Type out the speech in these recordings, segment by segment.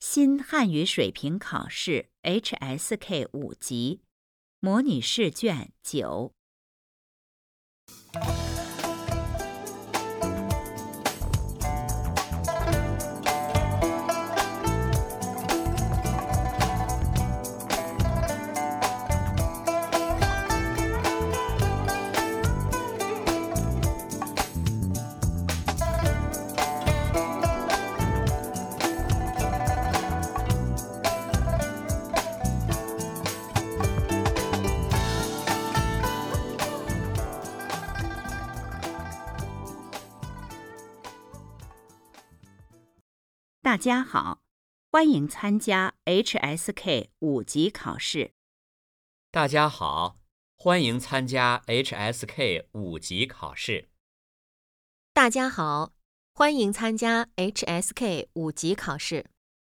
新汉语水平考试 HSK 5级模拟试卷9。大家好，欢迎参加 HSK 5级考试。 大家好，欢迎参加 HSK 5级考试。 大家好，欢迎参加 HSK 5级考试。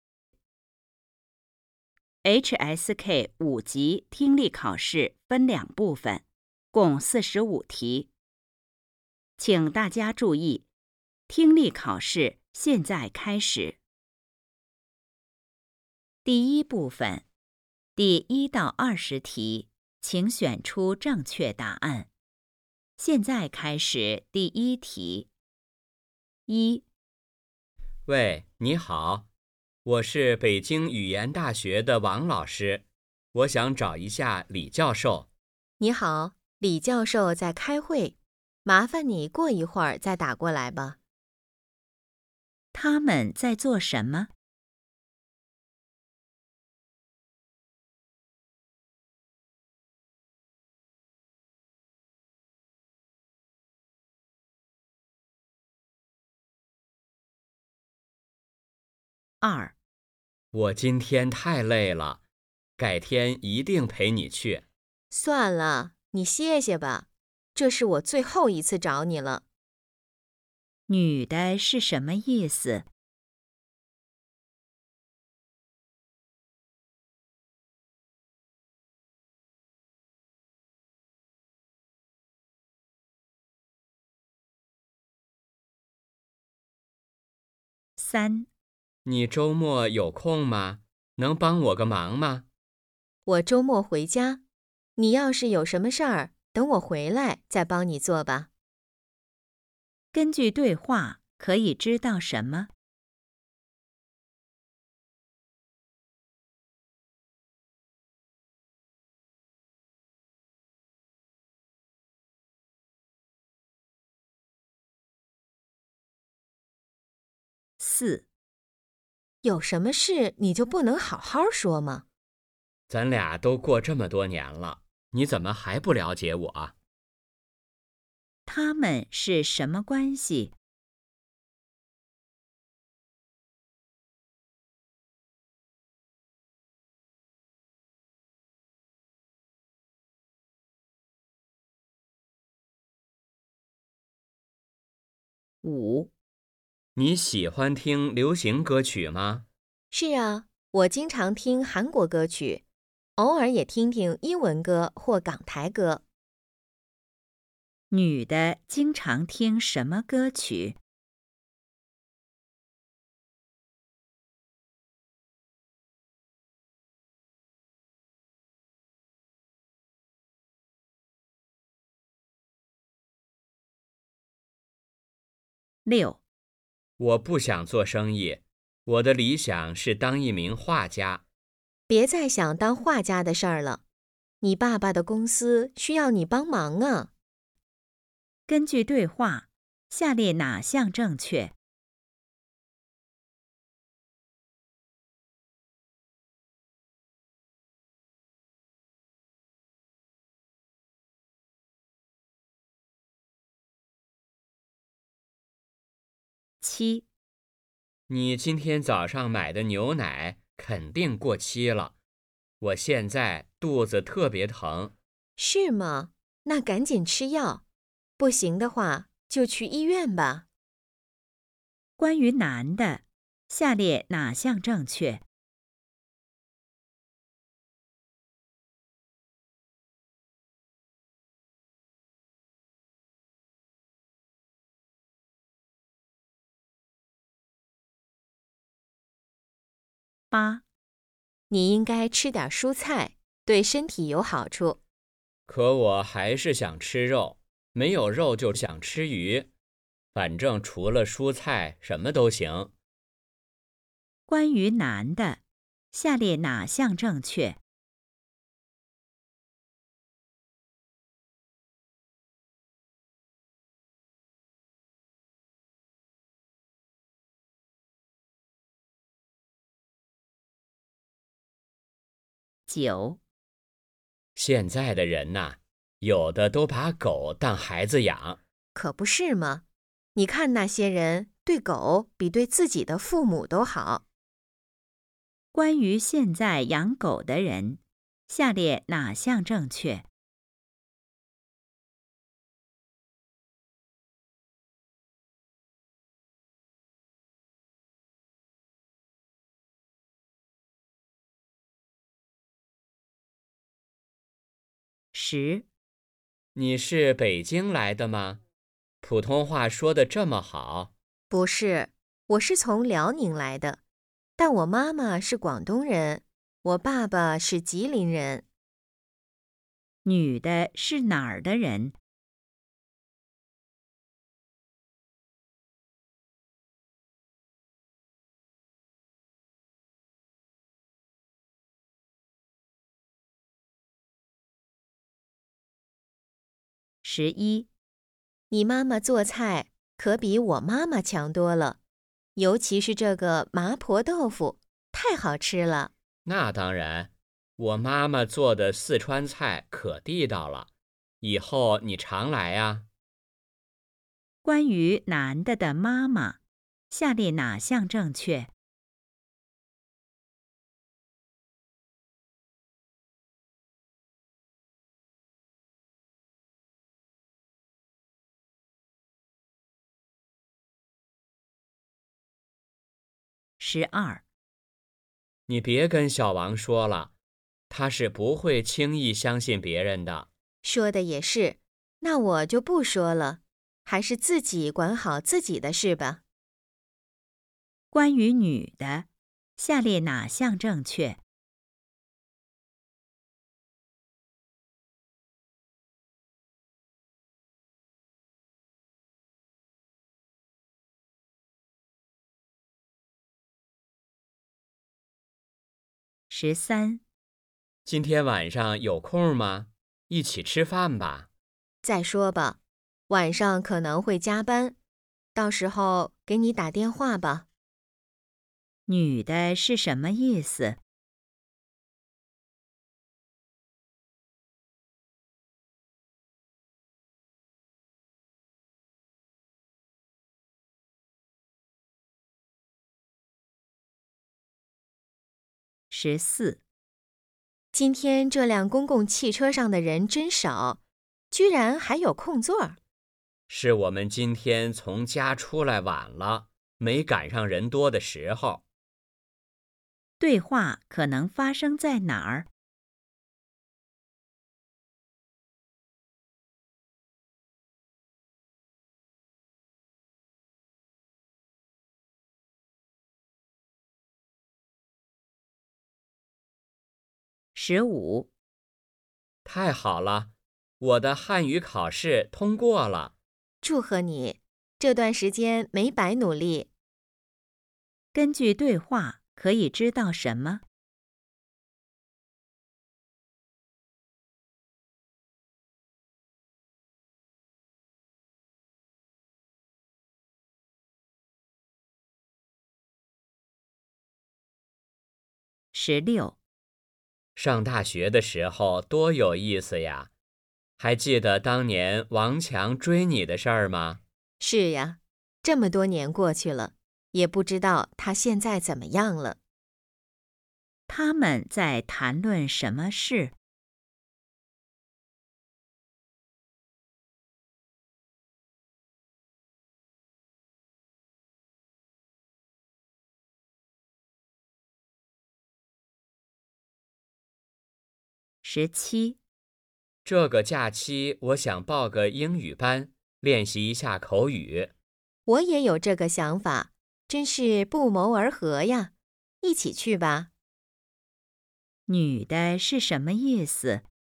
HSK 5级听力考试分2部分，共45题。请大家注意，听力考试现在开始。第一部分，第1到20题，请选出正确答案。现在开始第1题。1. 喂，你好，我是北京语言大学的王老师，我想找一下李教授。 你好，李教授在开会，麻烦你过一会儿再打过来吧。 他们在做什么？2. 我今天太累了，改天一定陪你去。 算了，你歇歇吧，这是我最后一次找你了。 女的是什么意思？3. 你周末有空吗？能帮我个忙吗？ 我周末回家，你要是有什么事儿，等我回来再帮你做吧。 根据对话可以知道什么？4. 有什么事你就不能好好说吗？ 咱俩都过这么多年了，你怎么还不了解我啊？ 他们是什么关系？5. 你喜欢听流行歌曲吗？ 是啊，我经常听韩国歌曲，偶尔也听听英文歌或港台歌。 女的经常听什么歌曲？6. 我不想做生意，我的理想是当一名画家。 别再想当画家的事儿了，你爸爸的公司需要你帮忙啊。 根据对话，下列哪项正确？7. 你今天早上买的牛奶肯定过期了，我现在肚子特别疼。 是吗？那赶紧吃药，不行的话就去医院吧。 关于男的，下列哪项正确 8. 你应该吃点蔬菜，对身体有好处。 可我还是想吃肉，没有肉就想吃鱼，反正除了蔬菜什么都行。 关于男的，下列哪项正确？9. 现在的人呐，有的都把狗当孩子养。 可不是吗？你看那些人对狗比对自己的父母都好。 关于现在养狗的人，下列哪项正确？10. 你是北京来的吗？普通话说得这么好。 不是，我是从辽宁来的，但我妈妈是广东人，我爸爸是吉林人。 女的是哪儿的人？11. 你妈妈做菜可比我妈妈强多了，尤其是这个麻婆豆腐，太好吃了。 那当然，我妈妈做的四川菜可地道了，以后你常来啊。 关于男的的妈妈，下列哪项正确？12. 你别跟小王说了，他是不会轻易相信别人的。 说的也是，那我就不说了，还是自己管好自己的事吧。 关于女的，下列哪项正确？13. 今天晚上有空吗？一起吃饭吧。 再说吧，晚上可能会加班，到时候给你打电话吧。 女的是什么意思？14. 今天这辆公共汽车上的人真少，居然还有空座儿。 是我们今天从家出来晚了，没赶上人多的时候。 对话可能发生在哪儿？15. 太好了，我的汉语考试通过了。 祝贺你，这段时间没白努力。 根据对话可以知道什么？16. 上大学的时候多有意思呀！还记得当年王强追你的事儿吗？ 是呀，这么多年过去了，也不知道他现在怎么样了。 他们在谈论什么事？17. 这个假期我想报个英语班，练习一下口语。 我也有这个想法，真是不谋而合呀！ 一起去吧。 女的是什么意思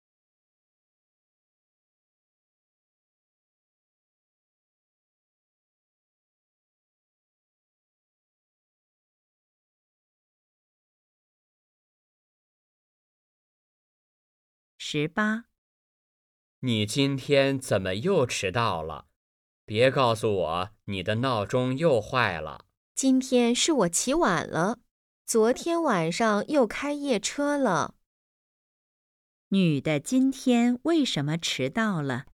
？18。 你今天怎么又迟到了？别告诉我你的闹钟又坏了。 今天是我起晚了，昨天晚上又开夜车了。 女的今天为什么迟到了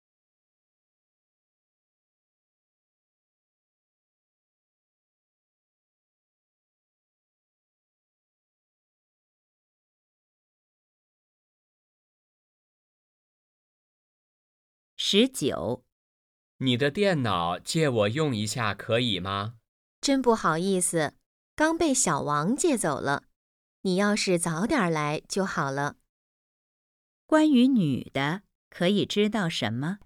？19。 你的电脑借我用一下可以吗？ 真不好意思，刚被小王借走了。你要是早点来就好了。 关于女的，可以知道什么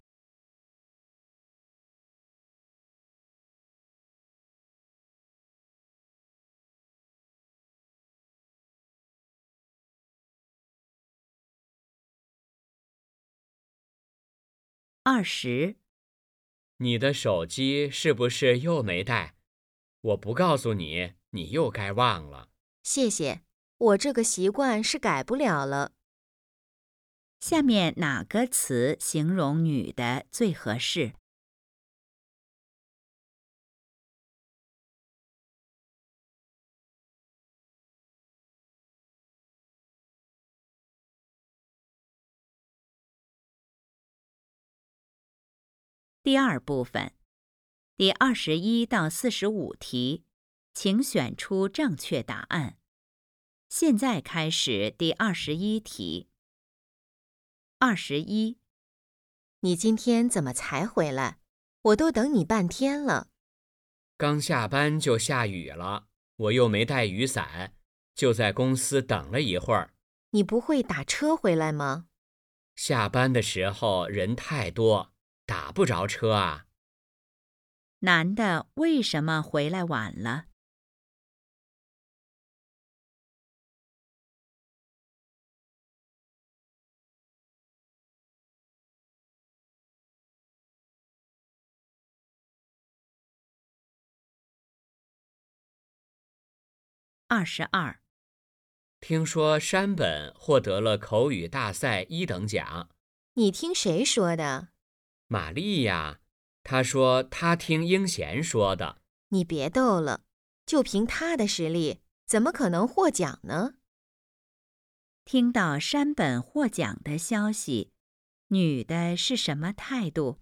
？20。 你的手机是不是又没带？我不告诉你，你又该忘了。 谢谢，我这个习惯是改不了了。 下面哪个词形容女的最合适第二部分，第21到45题，请选出正确答案。现在开始第21题。21。 你今天怎么才回来？我都等你半天了。 刚下班就下雨了，我又没带雨伞，就在公司等了一会儿。 你不会打车回来吗？ 下班的时候人太多，打不着车啊。 男的为什么回来晚了？22。 听说山本获得了口语大赛1等奖。 你听谁说的？ 玛丽呀，她说她听英贤说的。 你别逗了，就凭他的实力，怎么可能获奖呢？ 听到山本获奖的消息，女的是什么态度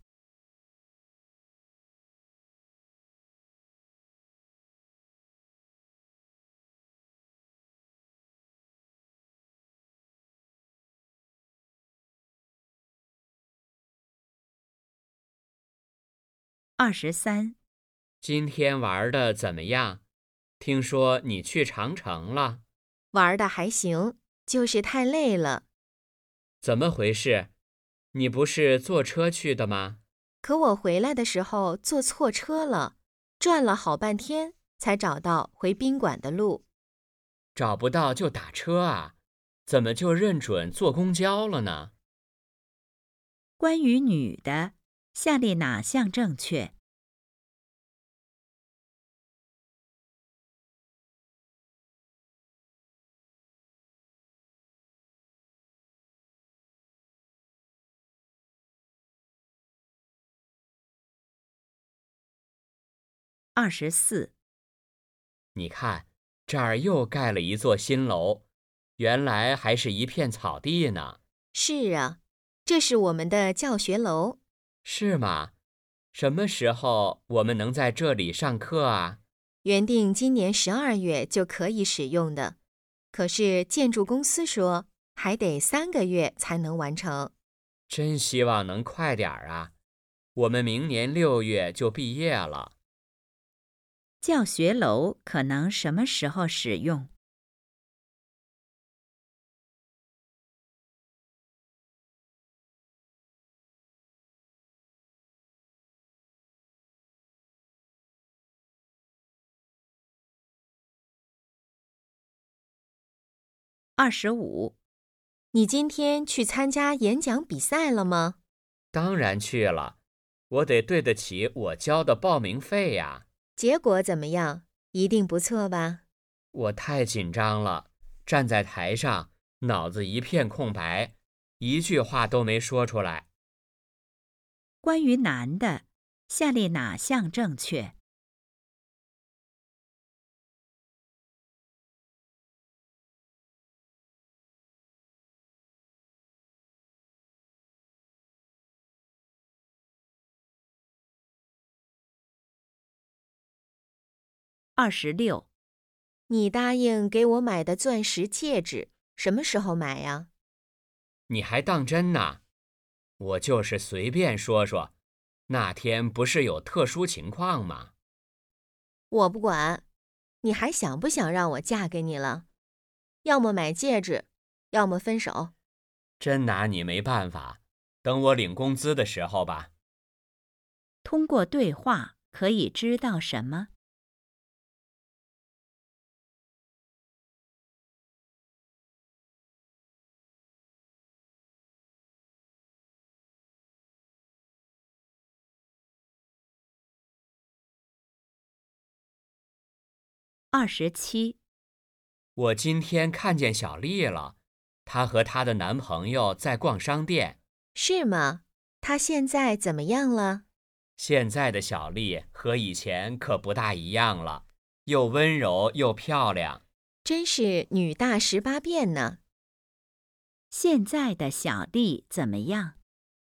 ？23。 今天玩的怎么样？听说你去长城了。 玩的还行，就是太累了。 怎么回事？你不是坐车去的吗？ 可我回来的时候坐错车了，转了好半天才找到回宾馆的路。 找不到就打车啊？怎么就认准坐公交了呢？ 关于女的，下列哪项正确？24。 你看，这儿又盖了一座新楼，原来还是一片草地呢。 是啊，这是我们的教学楼。 是吗？什么时候我们能在这里上课啊？ 原定今年12月就可以使用的，可是建筑公司说还得3个月才能完成。 真希望能快点儿啊！我们明年6月就毕业了。 教学楼可能什么时候使用？ 25， 你今天去参加演讲比赛了吗？ 当然去了，我得对得起我交的报名费呀。 结果怎么样？一定不错吧？ 我太紧张了，站在台上，脑子一片空白，一句话都没说出来。 关于男的，下列哪项正确？26， 你答应给我买的钻石戒指，什么时候买呀？ 你还当真呢？我就是随便说说，那天不是有特殊情况吗？ 我不管，你还想不想让我嫁给你了？要么买戒指，要么分手。 真拿你没办法，等我领工资的时候吧。 通过对话可以知道什么？27， 我今天看见小丽了，她和她的男朋友在逛商店。 是吗？他现在怎么样了？ 现在的小丽和以前可不大一样了，又温柔又漂亮。 真是女大18变呢。 现在的小丽怎么样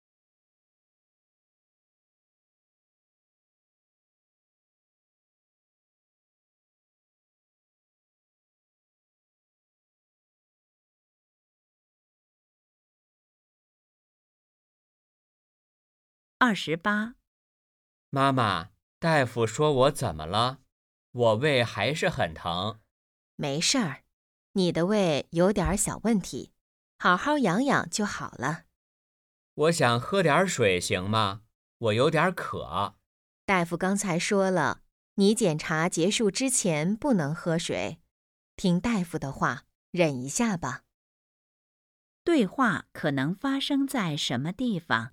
？28， 妈妈，大夫说我怎么了？我胃还是很疼。 没事儿，你的胃有点小问题，好好养养就好了。 我想喝点水行吗？我有点渴。 大夫刚才说了，你检查结束之前不能喝水。听大夫的话，忍一下吧。 对话可能发生在什么地方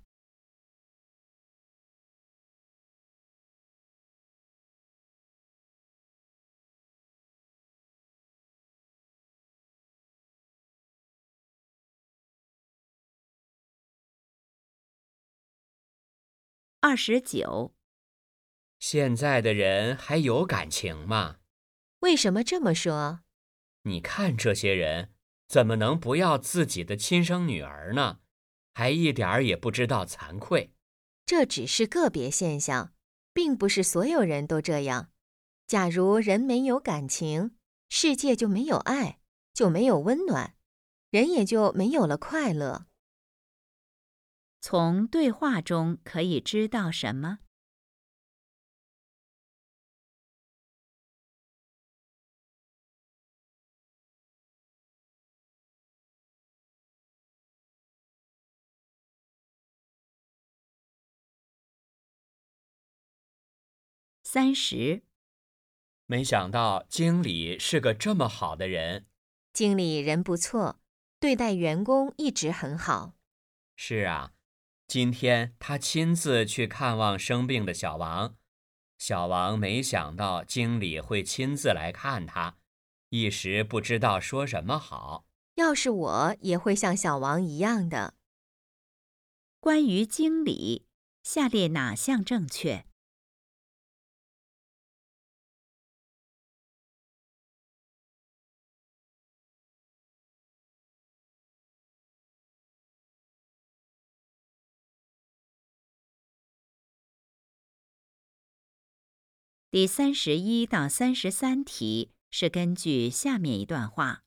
？29， 现在的人还有感情吗？ 为什么这么说？ 你看这些人，怎么能不要自己的亲生女儿呢？还一点儿也不知道惭愧。 这只是个别现象，并不是所有人都这样。假如人没有感情，世界就没有爱，就没有温暖，人也就没有了快乐。 从对话中可以知道什么？30， 没想到经理是个这么好的人。 经理人不错，对待员工一直很好。 是啊，今天他亲自去看望生病的小王。小王没想到经理会亲自来看他，一时不知道说什么好。 要是我也会像小王一样的。 关于经理，下列哪项正确第31到33题是根据下面一段话。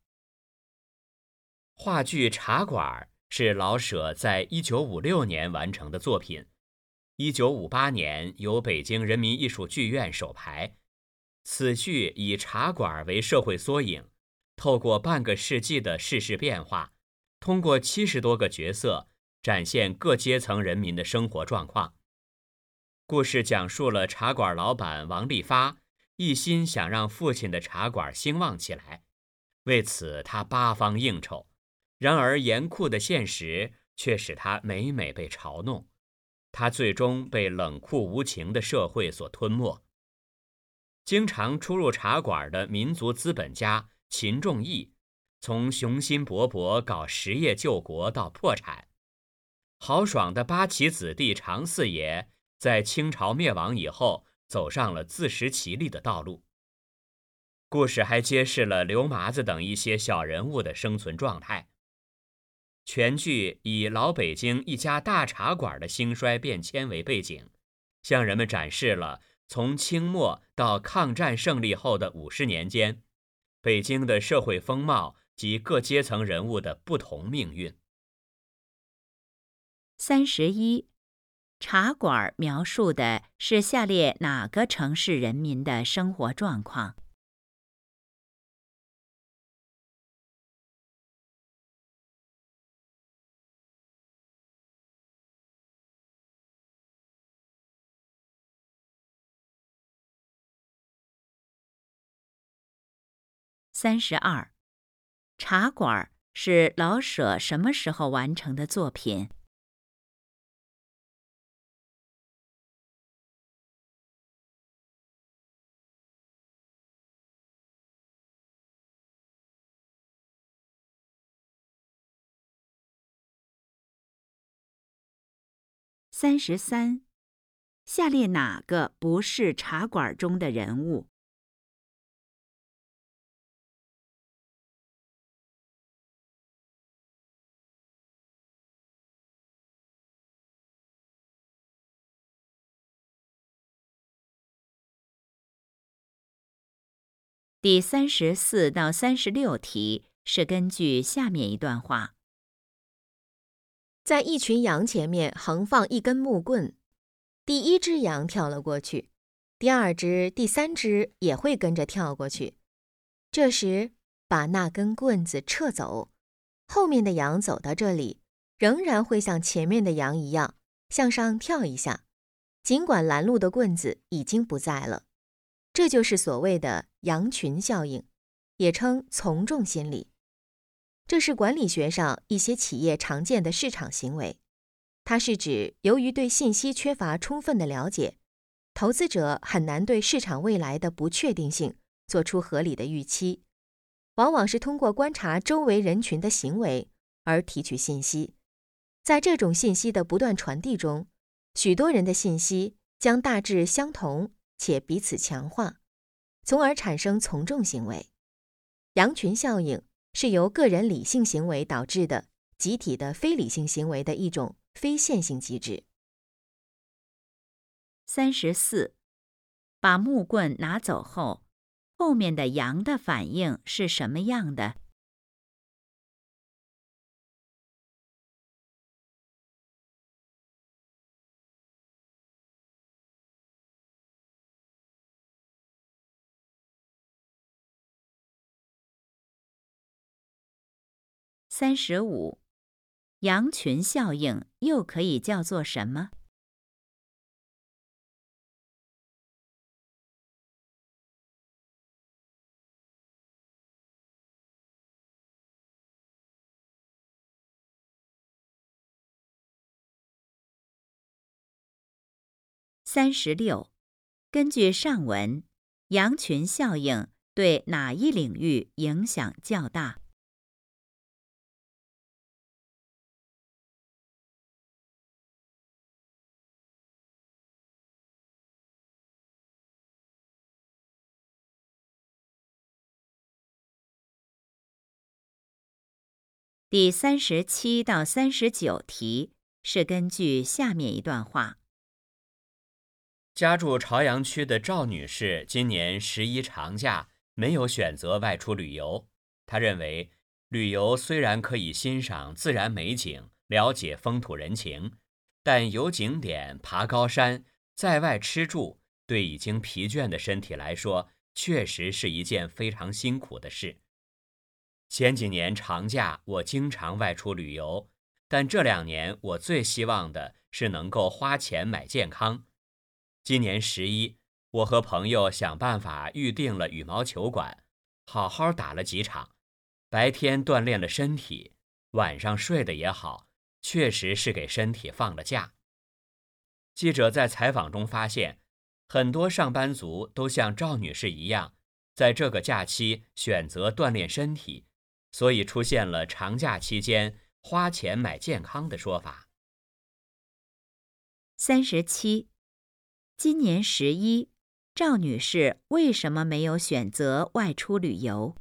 话剧《茶馆》是老舍在1956年完成的作品，1958年由北京人民艺术剧院首排。此剧以茶馆为社会缩影，透过半个世纪的世事变化，通过70多个角色，展现各阶层人民的生活状况。故事讲述了茶馆老板王利发一心想让父亲的茶馆兴旺起来， 为此他八方应酬，然而严酷的现实却使他每每被嘲弄，他最终被冷酷无情的社会所吞没。经常出入茶馆的民族资本家秦仲义，从雄心勃勃搞实业救国到破产；豪爽的八旗子弟常四爷，在清朝灭亡以后，走上了自食其力的道路。故事还揭示了刘麻子等一些小人物的生存状态。全剧以老北京一家大茶馆的兴衰变迁为背景，向人们展示了从清末到抗战胜利后的50年间，北京的社会风貌及各阶层人物的不同命运。 31. 茶馆描述的是下列哪个城市人民的生活状况？32. 茶馆是老舍什么时候完成的作品？33. 下列哪个不是茶馆中的人物第34到36题是根据下面一段话： 在一群羊前面横放一根木棍，第一只羊跳了过去，第二只、第三只也会跟着跳过去。这时，把那根棍子撤走，后面的羊走到这里，仍然会像前面的羊一样向上跳一下，尽管拦路的棍子已经不在了。这就是所谓的羊群效应，也称从众心理。这是管理学上一些企业常见的市场行为。它是指由于对信息缺乏充分的了解，投资者很难对市场未来的不确定性做出合理的预期，往往是通过观察周围人群的行为而提取信息。在这种信息的不断传递中，许多人的信息将大致相同且彼此强化，从而产生从众行为。羊群效应是由个人理性行为导致的集体的非理性行为的一种非线性机制。 34. 把木棍拿走后，后面的羊的反应是什么样的？35. 羊群效应又可以叫做什么？36. 根据上文，羊群效应对哪一领域影响较大第37到39题是根据下面一段话： 家住朝阳区的赵女士今年11长假没有选择外出旅游。她认为，旅游虽然可以欣赏自然美景，了解风土人情，但游景点、爬高山、在外吃住，对已经疲倦的身体来说，确实是一件非常辛苦的事。前几年长假我经常外出旅游，但这2年我最希望的是能够花钱买健康。今年11，我和朋友想办法预定了羽毛球馆，好好打了几场， 白天锻炼了身体，晚上睡得也好，确实是给身体放了假。记者在采访中发现，很多上班族都像赵女士一样，在这个假期选择锻炼身体，所以出现了长假期间花钱买健康的说法。 37. 今年11，赵女士为什么没有选择外出旅游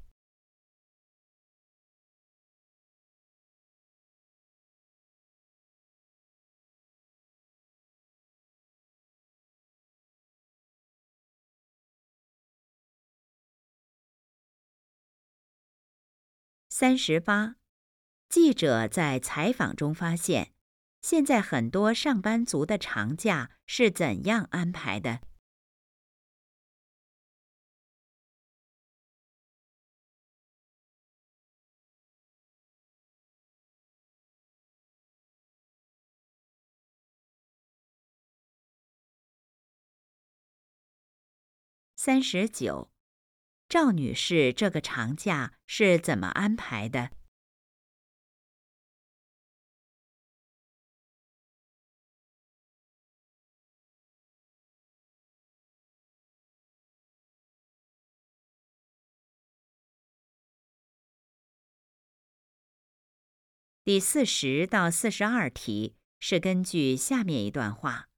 ？38. 记者在采访中发现，现在很多上班族的长假是怎样安排的？39. 赵女士这个长假是怎么安排的？第40到42题是根据下面一段话。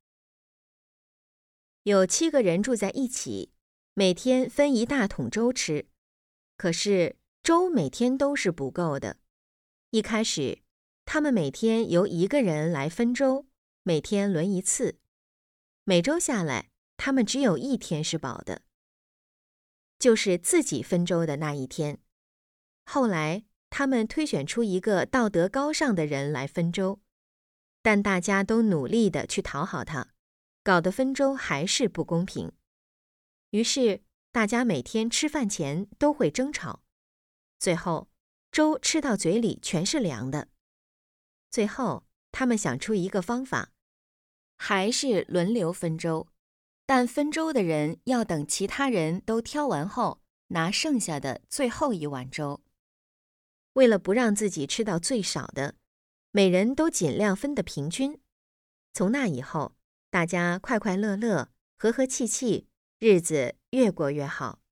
有7个人住在一起，每天分一大桶粥吃。可是粥每天都是不够的。一开始，他们每天由1个人来分粥，每天轮一次。每周下来，他们只有1天是饱的，就是自己分粥的那一天。后来，他们推选出一个道德高尚的人来分粥，但大家都努力地去讨好他，搞得分粥还是不公平。于是，大家每天吃饭前都会争吵，最后粥吃到嘴里全是凉的。最后，他们想出一个方法，还是轮流分粥，但分粥的人要等其他人都挑完后，拿剩下的最后一碗粥。为了不让自己吃到最少的，每人都尽量分得平均。从那以后，大家快快乐乐，和和气气，日子越过越好。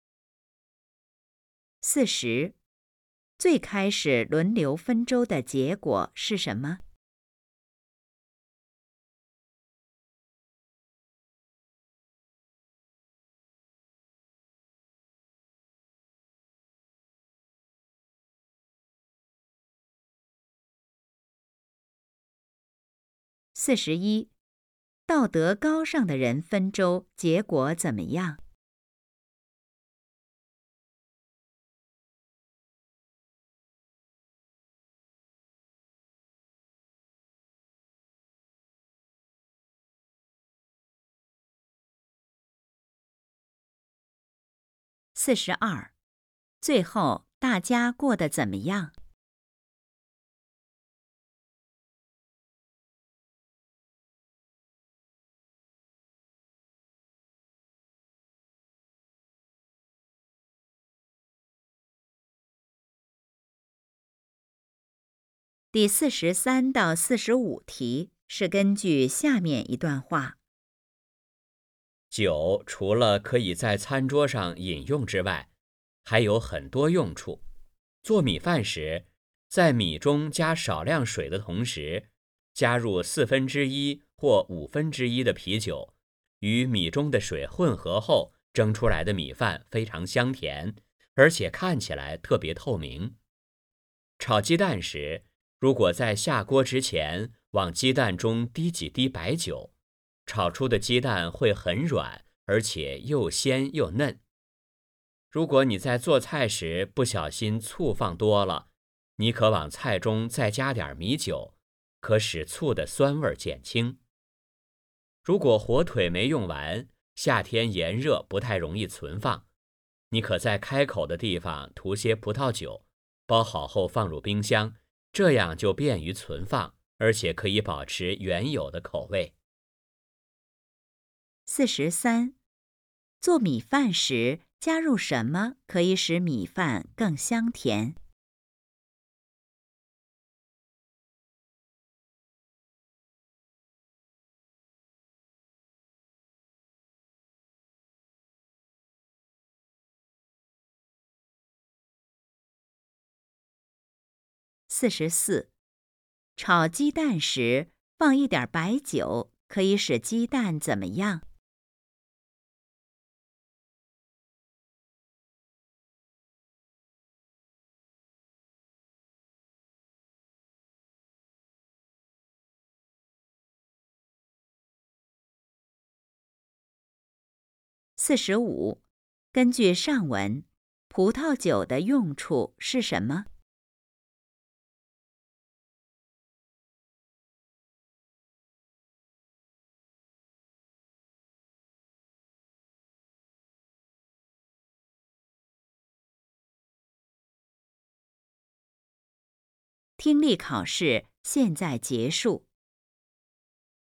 40. 最开始轮流分粥的结果是什么？41. 道德高尚的人分粥，结果怎么样？42. 最后大家过得怎么样第43到45题是根据下面一段话。 酒除了可以在餐桌上饮用之外，还有很多用处。做米饭时，在米中加少量水的同时，加入1/4或1/5的啤酒，与米中的水混合后蒸出来的米饭非常香甜，而且看起来特别透明。炒鸡蛋时，如果在下锅之前往鸡蛋中滴几滴白酒，炒出的鸡蛋会很软，而且又鲜又嫩。如果你在做菜时不小心醋放多了，你可往菜中再加点米酒，可使醋的酸味减轻。如果火腿没用完，夏天炎热不太容易存放，你可在开口的地方涂些葡萄酒，包好后放入冰箱，这样就便于存放，而且可以保持原有的口味。 43. 做米饭时加入什么可以使米饭更香甜 44. 炒鸡蛋时放一点白酒，可以使鸡蛋怎么样？45. 根据上文，葡萄酒的用处是什么？听力考试现在结束。